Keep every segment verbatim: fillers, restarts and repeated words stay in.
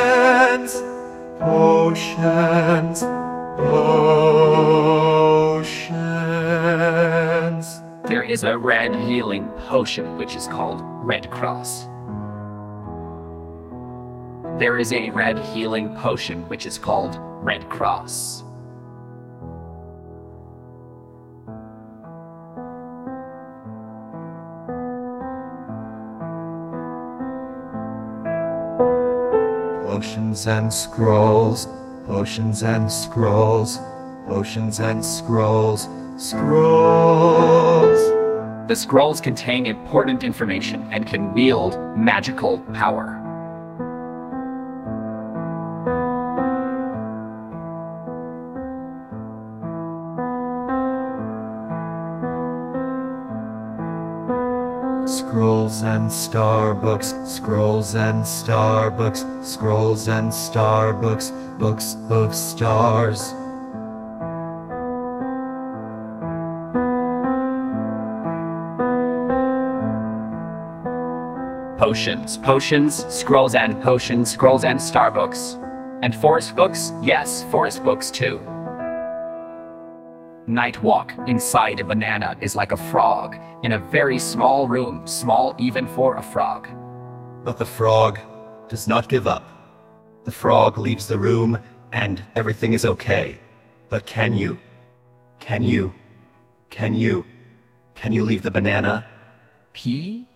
Potions, potions. There is a red healing potion which is called Red Cross. There is a red healing potion which is called Red Cross. Potions and scrolls, potions and scrolls, potions and scrolls, scrolls. The scrolls contain important information and can wield magical power. Scrolls and Starbooks, scrolls and Starbooks, scrolls and Starbooks, books of stars. Potions, potions, scrolls and potions, scrolls and Starbooks. And forest books? Yes, forest books too. Night walk inside a banana is like a frog in a very small room, small even for a frog. But the frog does not give up. The frog leaves the room and everything is okay. But can you, can you, can you, can you leave the banana? Pee?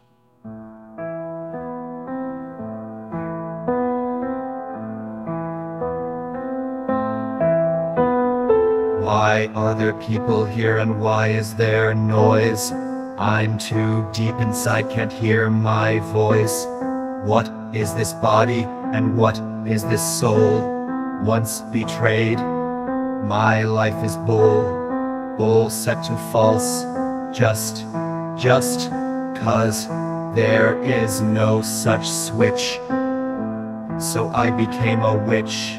Why are there people here and why is there noise? I'm too deep inside, can't hear my voice. What is this body and what is this soul? Once betrayed, my life is bull, bull set to false. Just, just cause there is no such switch. So I became a witch.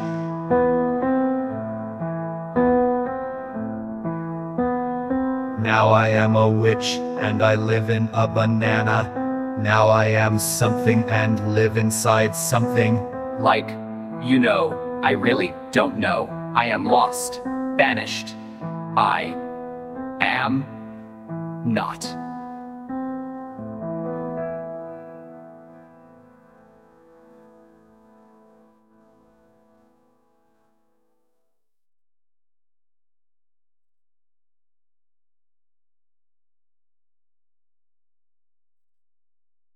Now I am a witch, and I live in a banana. Now I am something and live inside something. Like, you know, I really don't know. I am lost, banished. I am not.